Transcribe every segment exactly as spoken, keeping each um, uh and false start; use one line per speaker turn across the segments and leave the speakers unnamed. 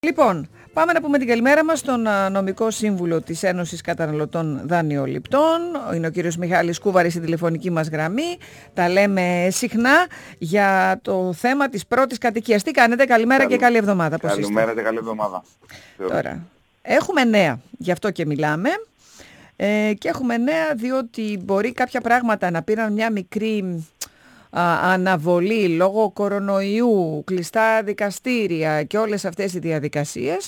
Λοιπόν, πάμε να πούμε την καλημέρα μας στον νομικό σύμβουλο της Ένωσης Καταναλωτών Δανειοληπτών. Είναι ο κύριος Μιχάλης Κούβαρης στην τηλεφωνική μας γραμμή. Τα λέμε συχνά για το θέμα της πρώτης κατοικίας. Τι κάνετε, καλημέρα Καλη... και καλή εβδομάδα.
Καλημέρα και καλή εβδομάδα.
Τώρα, έχουμε νέα, γι' αυτό και μιλάμε. Ε, και έχουμε νέα διότι μπορεί κάποια πράγματα να πήραν μια μικρή α, αναβολή λόγω κορονοϊού, κλειστά δικαστήρια και όλες αυτές οι διαδικασίες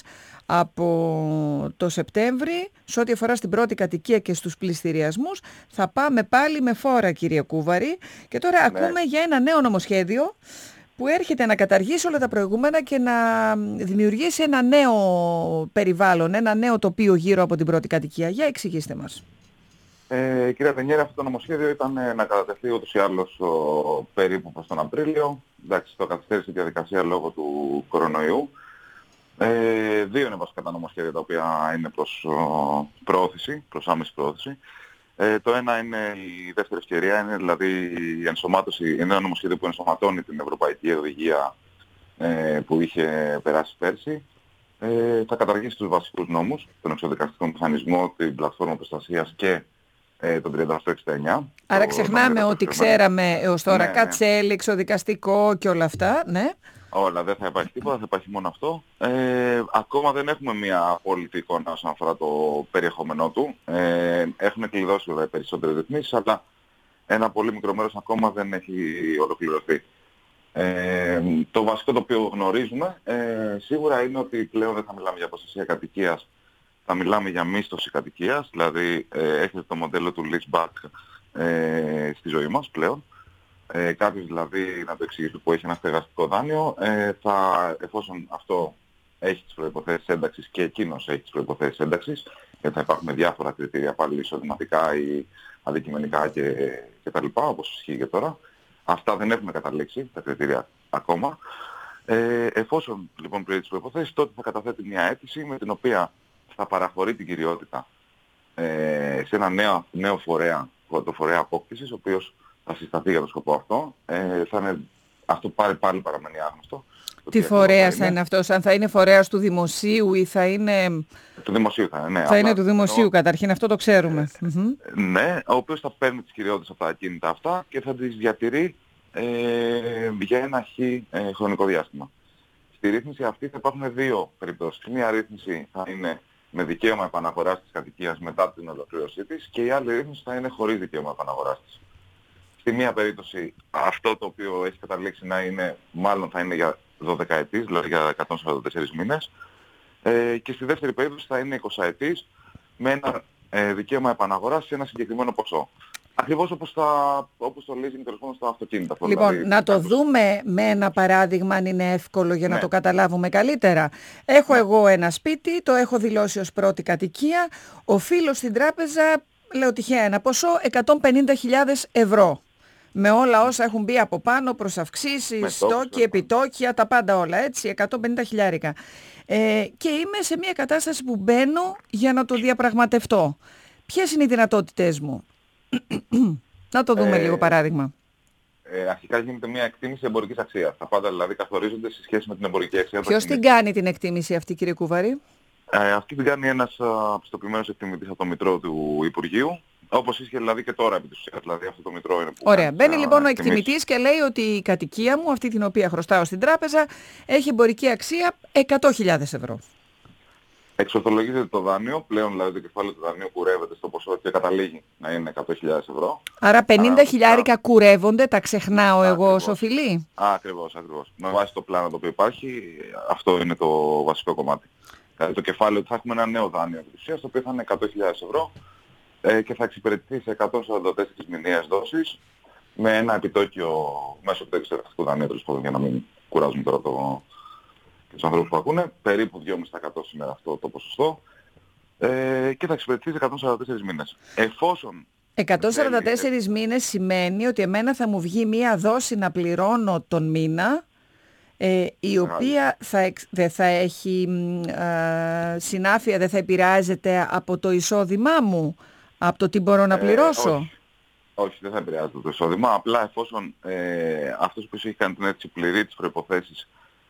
από το Σεπτέμβρη. Σε ό,τι αφορά στην πρώτη κατοικία και στους πληστηριασμούς θα πάμε πάλι με φόρα, κύριε Κούβαρη, και τώρα ναι. ακούμε για ένα νέο νομοσχέδιο που έρχεται να καταργήσει όλα τα προηγούμενα και να δημιουργήσει ένα νέο περιβάλλον, ένα νέο τοπίο γύρω από την πρώτη κατοικία. Για εξηγήστε μας.
Ε, κυρία Τενιέρα, αυτό το νομοσχέδιο ήταν να κατατεθεί ούτως ή άλλως ο, περίπου προς τον Απρίλιο. Εντάξει, το καθυστέρησε η διαδικασία λόγω του κορονοϊού. Ε, δύο είναι βασικά τα νομοσχέδια τα οποία είναι προς ο, προώθηση, προς άμεση προώθηση. Ε, το ένα είναι η δεύτερη ευκαιρία, είναι δηλαδή η ενσωμάτωση, είναι ένα νομοσχέδιο που ενσωματώνει την Ευρωπαϊκή Οδηγία ε, που είχε περάσει πέρσι. Ε, θα καταργήσει τους βασικούς νόμους, τον εξοδικαστικό μηχανισμό, την πλατφόρμα προστασίας και ε, τον τριάντα οκτώ εξήντα εννιά.
Άρα ξεχνάμε ότι ξέραμε έως τώρα, ναι, κατσέλη, ναι. εξοδικαστικό και όλα αυτά, ναι.
Όλα, δεν θα υπάρχει τίποτα, θα υπάρχει μόνο αυτό. Ε, ακόμα δεν έχουμε μια απόλυτη εικόνα όσον αφορά το περιεχόμενό του. Ε, έχουν κλειδώσει βέβαια περισσότερες ρυθμίσεις, αλλά ένα πολύ μικρό μέρος ακόμα δεν έχει ολοκληρωθεί. Ε, το βασικό το οποίο γνωρίζουμε ε, σίγουρα είναι ότι πλέον δεν θα μιλάμε για προστασία κατοικίας, θα μιλάμε για μίσθωση κατοικίας, δηλαδή ε, έχετε το μοντέλο του lease back ε, στη ζωή μας πλέον. Ε, κάποιος δηλαδή, να το εξηγήσω, που έχει ένα στεγαστικό δάνειο, ε, θα, εφόσον αυτό έχει τις προϋποθέσεις ένταξης και εκείνος έχει τις προϋποθέσεις ένταξης, γιατί θα υπάρχουν διάφορα κριτήρια πάλι εισοδηματικά ή αντικειμενικά και, και τα λοιπά, όπως ισχύει και τώρα. Αυτά δεν έχουμε καταλήξει, τα κριτήρια ακόμα. Ε, εφόσον λοιπόν πληρεί τις προϋποθέσεις, τότε θα καταθέτει μια αίτηση με την οποία θα παραχωρεί την κυριότητα ε, σε ένα νέο, νέο φορέα, το φορέα απόκτησης, ο οποίος θα συσταθεί για τον σκοπό αυτό. Ε, θα είναι, αυτό πάλι, πάλι παραμένει άγνωστο.
Τι φορέας θα είναι αυτός, αν θα είναι φορέας του δημοσίου ή θα είναι...
Του δημοσίου θα είναι, ναι.
Θα
απλά,
είναι του δημοσίου, ενώ... καταρχήν, αυτό το ξέρουμε.
Ε, mm-hmm. Ναι, ο οποίος θα παίρνει τις κυριότητες από τα ακίνητα αυτά και θα τις διατηρεί ε, για ένα χ ε, χρονικό διάστημα. Στη ρύθμιση αυτή θα υπάρχουν δύο περιπτώσεις. Μία ρύθμιση θα είναι με δικαίωμα επαναγοράς της κατοικίας μετά την ολοκλήρωσή της και η άλλη ρύθμιση θα είναι χωρίς δικαίωμα επαναγοράς της. Στη μία περίπτωση αυτό το οποίο έχει καταλήξει να είναι, μάλλον θα είναι για δώδεκα ετής, δηλαδή για εκατόν σαράντα τέσσερις μήνες. Ε, και στη δεύτερη περίπτωση θα είναι είκοσι ετής με ένα ε, δικαίωμα επαναγοράς σε ένα συγκεκριμένο ποσό. Ακριβώς όπως, τα, όπως το leasing τέλος στα αυτοκίνητα.
Λοιπόν,
δηλαδή,
να το κάποιος... δούμε με ένα παράδειγμα, αν είναι εύκολο για ναι. να το καταλάβουμε καλύτερα. Έχω ναι. εγώ ένα σπίτι, το έχω δηλώσει ως πρώτη κατοικία, οφείλω στην τράπεζα, λέω τυχαία ένα ποσό, εκατόν πενήντα χιλιάδες ευρώ. Με όλα όσα έχουν μπει από πάνω, προς αυξήσεις, στόκοι, επιτόκια, τα πάντα όλα, έτσι, εκατόν πενήντα χιλιάρικα. Ε, και είμαι σε μια κατάσταση που μπαίνω για να το διαπραγματευτώ. Ποιες είναι οι δυνατότητές μου? Να το δούμε ε, λίγο παράδειγμα.
Ε, αρχικά γίνεται μια εκτίμηση εμπορικής αξίας. Τα πάντα δηλαδή καθορίζονται σε σχέση με την εμπορική αξία.
Ποιος την κάνει την εκτίμηση αυτή, κύριε Κούβαρη?
Ε, αυτή την κάνει ένας πιστοποιημένος εκτιμητής από το Μητρό του Υπουργείου. Όπως ίσχυε δηλαδή και τώρα επί της ουσίας, δηλαδή αυτό το μητρό είναι που...
Ωραία. Μπαίνει λοιπόν ο εκτιμητής και λέει ότι η κατοικία μου, αυτή την οποία χρωστάω στην τράπεζα, έχει εμπορική αξία εκατό χιλιάδες ευρώ.
Εξορθολογίζεται το δάνειο, πλέον δηλαδή το κεφάλαιο του δανείου κουρεύεται στο ποσό και καταλήγει να είναι εκατό χιλιάδες ευρώ.
Άρα πενήντα χιλιάρικα κουρεύονται, τα ξεχνάω α, εγώ ως οφειλή.
Ακριβώς, ακριβώς. Με βάση το πλάνο το οποίο υπάρχει, αυτό είναι το βασικό κομμάτι. Δηλαδή το κεφάλαιο θα έχουμε ένα νέο δάνειο επί της ουσίας, το οποίο θα είναι εκατό χιλιάδες ευρώ. Και θα εξυπηρετηθεί σε εκατόν σαράντα τέσσερις μηνιαίες δόσεις με ένα επιτόκιο μέσω του εξεργαστικού δανείου, τέλος πάντων, για να μην κουράζουμε τώρα το... και τους ανθρώπους που ακούνε, περίπου δύο κόμμα πέντε τοις εκατό σήμερα αυτό το ποσοστό, ε, και θα εξυπηρετηθεί σε εκατόν σαράντα τέσσερις μήνες. Εφόσον...
εκατόν σαράντα τέσσερις θέλει... μήνες σημαίνει ότι εμένα θα μου βγει μία δόση να πληρώνω τον μήνα, ε, η οποία θα εξ, δεν θα έχει ε, συνάφεια, δεν θα επηρεάζεται από το εισόδημά μου. Από το τι μπορώ να πληρώσω.
Ε, όχι. όχι, δεν θα επηρεάζεται το εισόδημα. Απλά εφόσον ε, αυτός που έχει κάνει την αίτηση πληρεί τις προϋποθέσεις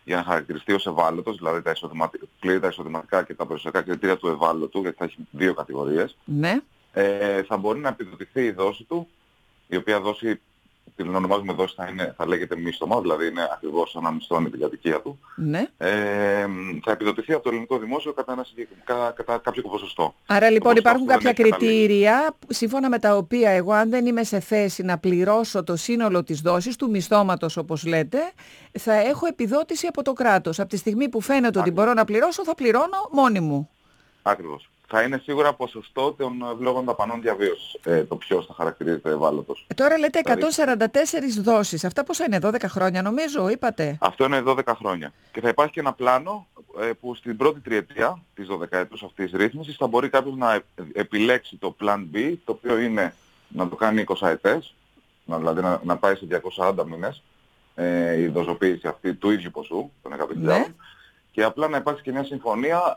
για να χαρακτηριστεί ως ευάλωτος, δηλαδή τα εισοδηματικά, πλήρει τα εισοδηματικά και τα περιουσιακά κριτήρια του ευάλωτου, γιατί θα έχει δύο κατηγορίες,
Ναι.
ε, θα μπορεί να επιδοτηθεί η δόση του, η οποία δόση, την ονομάζουμε δόση, θα, είναι, θα λέγεται μίστομα, δηλαδή είναι ακριβώς σαν να μισθώνει την κατοικία του.
Ναι.
Ε, θα επιδοτηθεί από το ελληνικό δημόσιο κατά, ένα, κατά, κατά κάποιο ποσοστό.
Άρα λοιπόν υπάρχουν κάποια κριτήρια
καταλήγει.
σύμφωνα με τα οποία εγώ, αν δεν είμαι σε θέση να πληρώσω το σύνολο της δόσης, του μισθώματος όπως λέτε, θα έχω επιδότηση από το κράτος. Από τη στιγμή που φαίνεται Άκριβος. ότι μπορώ να πληρώσω, θα πληρώνω μόνη μου.
Ακριβώς. Θα είναι σίγουρα ποσοστό των ευλόγων δαπανών διαβίωσης, ε, το ποιος θα χαρακτηρίζεται ευάλωτος.
Ε, τώρα λέτε εκατόν σαράντα τέσσερις δόσεις. Αυτά πόσα είναι, δώδεκα χρόνια νομίζω, είπατε.
Αυτό είναι δώδεκα χρόνια. Και θα υπάρχει και ένα πλάνο ε, που στην πρώτη τριετία της δωδεκαετούς αυτής της ρύθμισης θα μπορεί κάποιος να επιλέξει το Plan B, το οποίο είναι να το κάνει είκοσι ετές, να, δηλαδή να, να πάει σε διακόσιους σαράντα μήνες ε, η δοσοποίηση αυτή του ίδιου ποσού, των εκατό χιλιάδων. Ναι. Και απλά να υπάρξει και μια συμφωνία,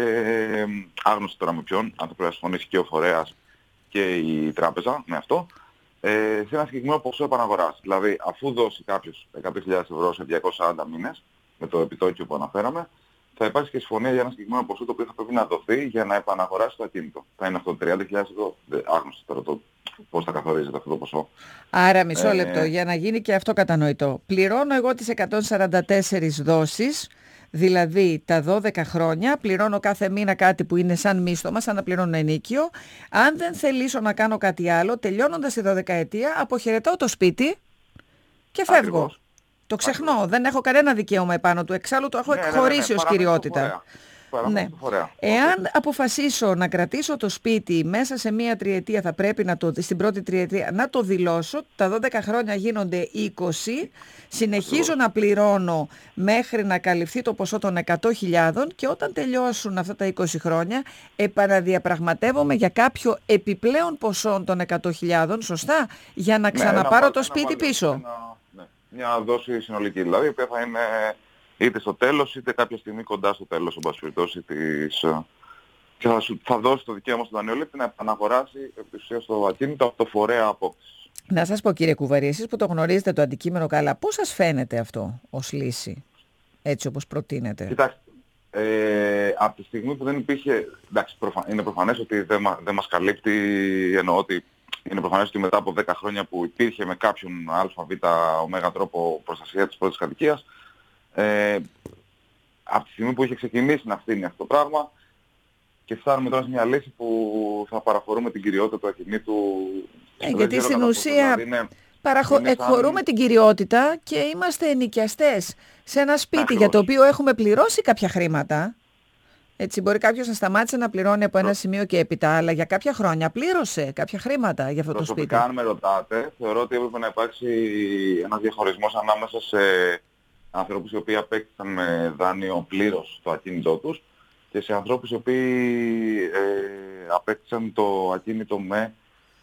ε, άγνωστη τώρα με ποιον, αν θα πρέπει να συμφωνήσει και ο φορέας και η τράπεζα με αυτό, ε, σε ένα συγκεκριμένο ποσό επαναγοράς. Δηλαδή, αφού δώσει κάποιος εκατό χιλιάδες ευρώ σε διακόσιους σαράντα μήνες, με το επιτόκιο που αναφέραμε, θα υπάρξει και συμφωνία για ένα συγκεκριμένο ποσό το οποίο θα πρέπει να δοθεί για να επαναγοράσει το ακίνητο. Θα είναι αυτό τριάντα χιλιάδες ευρώ, άγνωστη τώρα το πώς θα καθορίζεται αυτό το ποσό.
Άρα μισό λεπτό, ε, για να γίνει και αυτό κατανοητό. Πληρώνω εγώ τις εκατόν σαράντα τέσσερις δόσεις. Δηλαδή τα δώδεκα χρόνια πληρώνω κάθε μήνα κάτι που είναι σαν μίσθωμα, σαν να πληρώνω ενίκιο. Αν δεν θελήσω να κάνω κάτι άλλο, τελειώνοντας τη δωδεκαετία, αποχαιρετώ το σπίτι και φεύγω. Ακριβώς. Το ξεχνώ, Ακριβώς. δεν έχω κανένα δικαίωμα επάνω του, εξάλλου το έχω ναι, εκχωρήσει ναι, ναι, ναι. ως κυριότητα. Ναι. Εάν αποφασίσω να κρατήσω το σπίτι μέσα σε μία τριετία, θα πρέπει να το, στην πρώτη τριετία να το δηλώσω, τα δώδεκα χρόνια γίνονται είκοσι, συνεχίζω να πληρώνω μέχρι να καλυφθεί το ποσό των εκατό χιλιάδων και όταν τελειώσουν αυτά τα είκοσι χρόνια επαναδιαπραγματεύομαι για κάποιο επιπλέον ποσό των εκατό χιλιάδων, σωστά, για να ξαναπάρω ναι, το σπίτι πίσω.
Ένα, ναι, μια δόση συνολική δηλαδή, η οποία θα είναι είτε στο τέλος, είτε κάποια στιγμή κοντά στο τέλος, εν πάση περιπτώσει, της... και θα, σου, θα δώσει το δικαίωμα στον δανειολήπτη να επαναγοράσει επί της ουσίας το ακίνητο από το φορέα απόκτησης.
Να σας πω κύριε Κουβαρή, εσείς που το γνωρίζετε το αντικείμενο καλά, πώς σας φαίνεται αυτό ως λύση, έτσι όπως προτείνεται?
Κοιτάξτε, ε, από τη στιγμή που δεν υπήρχε, εντάξει, προφα... είναι προφανές ότι δεν, μα, δεν μας καλύπτει, εννοώ ότι είναι προφανές ότι μετά από δέκα χρόνια που υπήρχε με κάποιον ΑΒ ω τρόπο προστασία της πρώτης κατοικίας, Ε, από τη στιγμή που είχε ξεκινήσει να φθήνει αυτό το πράγμα και φτάνουμε τώρα σε μια λύση που θα παραχωρούμε την κυριότητα του ακινήτου.
Ε, γιατί στην ουσία είναι, παραχω... είναι σαν... εκχωρούμε την κυριότητα και είμαστε ενοικιαστές σε ένα σπίτι Άχι, για το οποίο έχουμε πληρώσει κάποια χρήματα. Έτσι μπορεί κάποιος να σταμάτησε να πληρώνει από ένα Προ... σημείο και έπειτα, αλλά για κάποια χρόνια πλήρωσε κάποια χρήματα για αυτό το σπίτι.
Προσωπικά, αν με ρωτάτε, θεωρώ ότι έπρεπε να υπάρξει ένας διαχωρισμός ανάμεσα σε ανθρώπους οι οποίοι απέκτησαν με δάνειο πλήρως το ακίνητό τους και σε ανθρώπους οι οποίοι ε, απέκτησαν το ακίνητο με,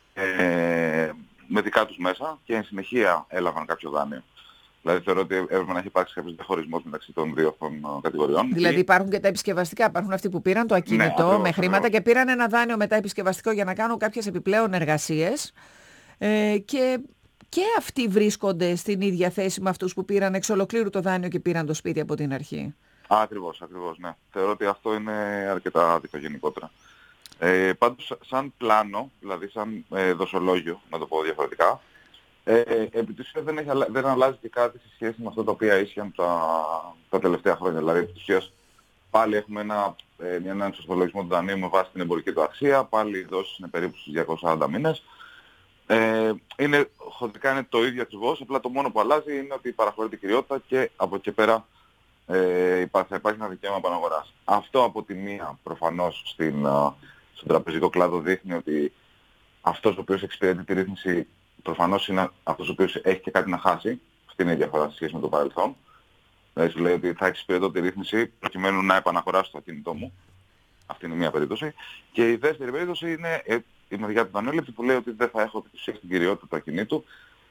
ε, με δικά τους μέσα και εν συνεχεία έλαβαν κάποιο δάνειο. Δηλαδή θεωρώ ότι έπρεπε να έχει υπάρξει κάποιος διαχωρισμός μεταξύ των δύο αυτών κατηγοριών.
Δηλαδή υπάρχουν και τα επισκευαστικά, υπάρχουν αυτοί που πήραν το ακίνητο ναι, ακριβώς, με χρήματα ακριβώς. και πήραν ένα δάνειο μετά επισκευαστικό για να κάνουν κάποιες επιπλέον εργασίες ε, και... Και αυτοί βρίσκονται στην ίδια θέση με αυτούς που πήραν εξ ολοκλήρου το δάνειο και πήραν το σπίτι από την αρχή.
Ακριβώς, ακριβώς, ναι. Θεωρώ ότι αυτό είναι αρκετά άδικο γενικότερα. Ε, πάντως, σαν πλάνο, δηλαδή σαν ε, δοσολόγιο, να το πω διαφορετικά, ε, επί της ουσίας δεν, έχει, δεν αλλάζει και κάτι σε σχέση με αυτά τα οποία ίσχυαν τα, τα τελευταία χρόνια. Δηλαδή, επί της ουσίας, πάλι έχουμε ένα, ε, έναν ισοσυλλογισμό του δανείου με βάση την εμπορική του αξία, πάλι οι δόσεις είναι περίπου στους διακόσιους σαράντα μήνες. Ε, είναι, χωρικά είναι το ίδιο ακριβώς, απλά το μόνο που αλλάζει είναι ότι παραχωρείται η κυριότητα και από εκεί πέρα ε, θα υπάρχει ένα δικαίωμα επαναγοράς. Αυτό από τη μία προφανώς στην, uh, στον τραπεζικό κλάδο δείχνει ότι αυτός ο οποίος εξυπηρετεί τη ρύθμιση προφανώς είναι αυτός ο οποίος έχει και κάτι να χάσει. Αυτή είναι η διαφορά σε σχέση με το παρελθόν. Δηλαδή σου λέει ότι θα εξυπηρετώ τη ρύθμιση προκειμένου να επαναγοράσω το ακίνητό μου. Αυτή είναι μία περίπτωση. Και η δεύτερη περίπτωση είναι η μεριά του δανειολήπτη που λέει ότι δεν θα έχω την κυριότητα του ακινήτου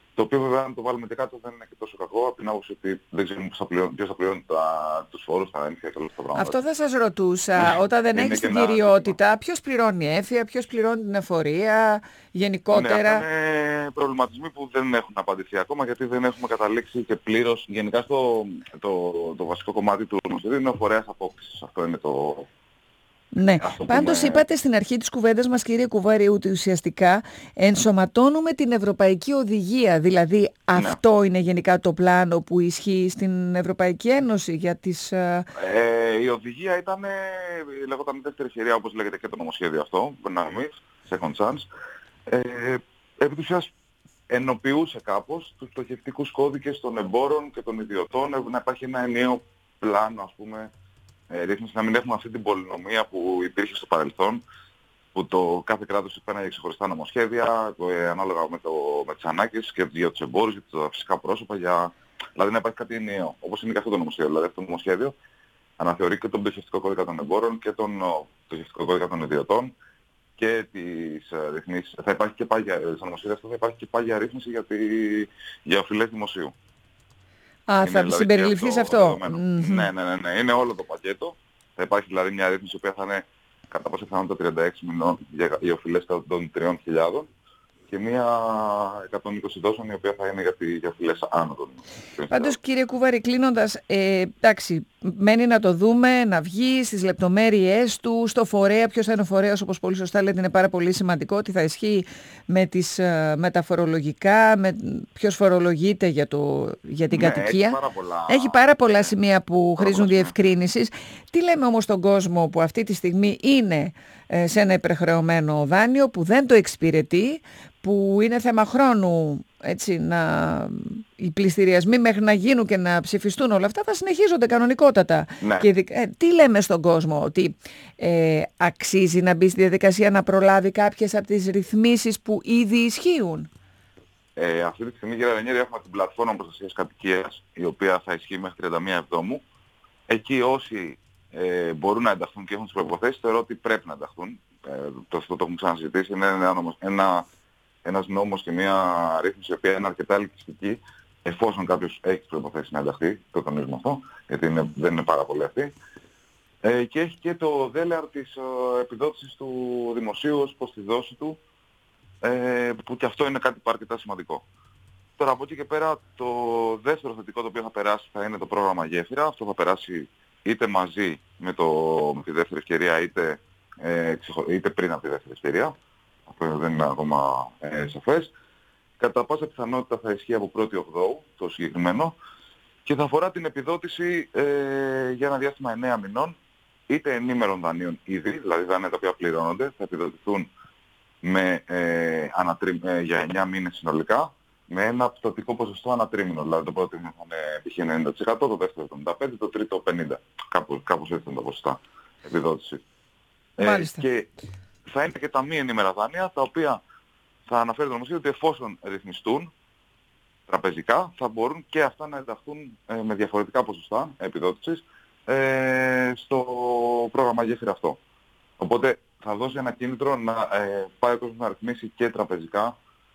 Το οποίο βέβαια αν το βάλουμε και κάτω δεν είναι και τόσο κακό, από την άποψη ότι δεν ξέρουμε ποιος θα πληρώνει, ποιος θα πληρώνει τα, τους φόρους, τα έμφυα και όλα αυτά τα πράγματα.
Αυτό θα σας ρωτούσα. Όταν δεν έχεις την κυριότητα, ποιος πληρώνει έμφυα, ποιος πληρώνει την εφορία, γενικότερα.
Ναι, αυτά είναι προβληματισμοί που δεν έχουν απαντηθεί ακόμα, γιατί δεν έχουμε καταλήξει και πλήρως. Γενικά στο, το, το βασικό κομμάτι του νομοσχεδίου είναι ο φορέας απόκτησης. Αυτό είναι το...
Ναι, πάντως πούμε... είπατε στην αρχή της κουβέντας μας, κύριε Κουβάρη, ότι ουσιαστικά ενσωματώνουμε την Ευρωπαϊκή Οδηγία. Δηλαδή ναι. αυτό είναι γενικά το πλάνο που ισχύει στην Ευρωπαϊκή Ένωση για τις... Ε,
η οδηγία ήταν, λεγόταν δεύτερη ευκαιρία, όπως λέγεται και το νομοσχέδιο αυτό, second chance. Ε, επί της ουσίας ενοποιούσε κάπως τους πτωχευτικούς κώδικες των εμπόρων και των ιδιωτών, να υπάρχει ένα ενιαίο πλάνο, ας πούμε, Ε, ρύθμιση, να μην έχουμε αυτή την πολυνομία που υπήρχε στο παρελθόν, που το κάθε κράτος υπέρναγε ξεχωριστά νομοσχέδια, ε, ανάλογα με, το, με τις ανάγκες και για τους εμπόρους, για τα φυσικά πρόσωπα, για... δηλαδή να υπάρχει κάτι ενιαίο, όπως είναι και αυτό το νομοσχέδιο. Δηλαδή αυτό το νομοσχέδιο αναθεωρεί και τον πτωχευτικό κώδικα των εμπόρων και τον πτωχευτικό κώδικα των ιδιωτών και τις uh, ρυθμίσεις. Θα υπάρχει και πάγια, στο νομοσχέδιο αυτό θα υπάρχει και πάγια ρύθμιση για, τη, για οφειλές δημοσίου.
Α, είναι, θα δηλαδή, συμπεριληφθεί σε αυτό.
Mm-hmm. Ναι, ναι, ναι, ναι, είναι όλο το πακέτο. Θα υπάρχει δηλαδή μια ρύθμιση που θα είναι κατά πάσα πιθανότητα τριάντα έξι μηνών για, για οφειλές κατά των τριών χιλιάδων και μια εκατόν είκοσι δόσεων η οποία θα είναι για, για οφειλές άνω των τριών χιλιάδων.
Πάντως, κύριε Κουβάρη, κλείνοντας, ε, εντάξει, μένει να το δούμε, να βγει στις λεπτομέρειές του, στο φορέα, ποιος θα είναι ο φορέας, όπως πολύ σωστά λέτε, είναι πάρα πολύ σημαντικό, ότι θα ισχύει με, τις, με τα φορολογικά, με ποιος φορολογείται για, το, για την ναι, κατοικία.
Έχει πάρα πολλά,
έχει πάρα πολλά σημεία που χρήζουν διευκρίνησης. Τι λέμε όμως στον κόσμο που αυτή τη στιγμή είναι ε, σε ένα υπερχρεωμένο δάνειο, που δεν το εξυπηρετεί, που είναι θέμα χρόνου, έτσι, να, οι πληστηριασμοί μέχρι να γίνουν και να ψηφιστούν όλα αυτά θα συνεχίζονται κανονικότατα.
Ναι.
Και, ε, τι λέμε στον κόσμο, ότι ε, αξίζει να μπει στη διαδικασία να προλάβει κάποιες από τις ρυθμίσεις που ήδη ισχύουν?
Ε, αυτή τη στιγμή, κύριε Ρενιέρη, έχουμε την πλατφόρμα προστασίας κατοικίας, η οποία θα ισχύει μέχρι τριάντα μία Εβδόμου. Εκεί όσοι ε, μπορούν να ενταχθούν και έχουν τις προϋποθέσεις, θεωρώ ότι πρέπει να ενταχθούν. Ε, το, αυτό το έχουμε ξανασυζητήσει. Είναι ένα, ένα, ένας νόμος και μια ρύθμιση η οποία είναι αρκετά ελκυστική, εφόσον κάποιος έχει τις προϋποθέσεις να ενταχθεί, το τονίζουμε αυτό, γιατί είναι, δεν είναι πάρα πολύ αυτή. Ε, και έχει και το δέλεαρ της ε, επιδότησης του δημοσίου ως προς τη δόση του, ε, που και αυτό είναι κάτι αρκετά σημαντικό. Τώρα από εκεί και πέρα το δεύτερο θετικό το οποίο θα περάσει θα είναι το πρόγραμμα Γέφυρα. Αυτό θα περάσει είτε μαζί με, το, με τη δεύτερη ευκαιρία είτε, ε, είτε πριν από τη δεύτερη ευκαιρία. Αυτό δεν είναι ακόμα ε, σαφές. Κατά πάσα πιθανότητα θα ισχύει από πρώτη Οκτώου το συγκεκριμένο και θα αφορά την επιδότηση ε, για ένα διάστημα εννέα μηνών, είτε ενήμερων δανείων ήδη, δηλαδή δάνεια τα οποία πληρώνονται, θα επιδοτηθούν με, ε, ανατρί, ε, για εννέα μήνες συνολικά, με ένα πτωτικό ποσοστό ανατρίμηνο. Δηλαδή το πρώτο είναι π.χ. ενενήντα τοις εκατό, το δεύτερο εβδομήντα πέντε τοις εκατό, το τρίτο πενήντα τοις εκατό. Κάπως, κάπως έτσι είναι τα ποσοστά επιδότηση. Ε, και θα είναι και τα μη ενήμερα δάνεια, τα οποία θα αναφέρει το νομοσχέδιο ότι εφόσον ρυθμιστούν τραπεζικά, θα μπορούν και αυτά να ενταχθούν ε, με διαφορετικά ποσοστά επιδότησης ε, στο πρόγραμμα Γέφυρα αυτό. Οπότε θα δώσει ένα κίνητρο να ε, πάει ο κόσμος να ρυθμίσει και τραπεζικά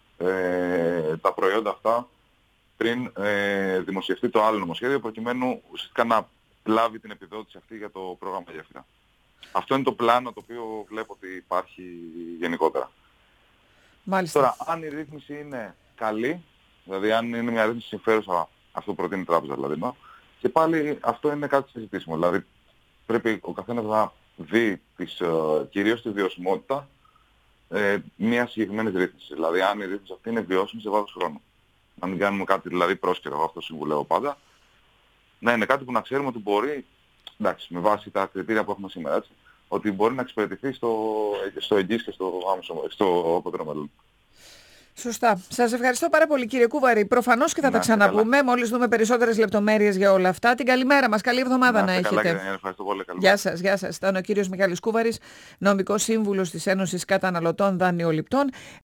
ε, τα προϊόντα αυτά πριν ε, δημοσιευτεί το άλλο νομοσχέδιο, προκειμένου ουσιαστικά να λάβει την επιδότηση αυτή για το πρόγραμμα Γέφυρα. Αυτό είναι το πλάνο το οποίο βλέπω ότι υπάρχει γενικότερα.
Μάλιστα.
Τώρα, αν η ρύθμιση είναι καλή, δηλαδή αν είναι μια ρύθμιση συμφέρουσα, αυτό προτείνει η τράπεζα δηλαδή, no, και πάλι αυτό είναι κάτι συζητήσιμο. Δηλαδή πρέπει ο καθένας να δει τις, uh, κυρίως τη βιωσιμότητα ε, μια συγκεκριμένη ρύθμιση. Δηλαδή αν η ρύθμιση αυτή είναι βιώσιμη σε βάθος χρόνου. Να μην κάνουμε κάτι δηλαδή πρόσκαιρο, αυτό συμβουλεύω πάντα. Να είναι κάτι που να ξέρουμε ότι μπορεί, εντάξει, με βάση τα κριτήρια που έχουμε σήμερα, έτσι, ότι μπορεί να εξυπηρετηθεί στο, στο εγγύς και στο άμεσο, στο απότερο μέλλον.
Σωστά. Σας ευχαριστώ πάρα πολύ, κύριε Κούβαρη. Προφανώς και θα να, τα ξαναπούμε μόλις δούμε περισσότερες λεπτομέρειες για όλα αυτά. Την καλημέρα μας. Καλή εβδομάδα να, να έχετε.
Καλά, και, ευχαριστώ πολύ.
Γεια σας, γεια σας. Ήταν ο κύριος Μιχάλης Κούβαρης, νομικός σύμβουλος της Ένωσης Καταναλωτών Δανειοληπτών.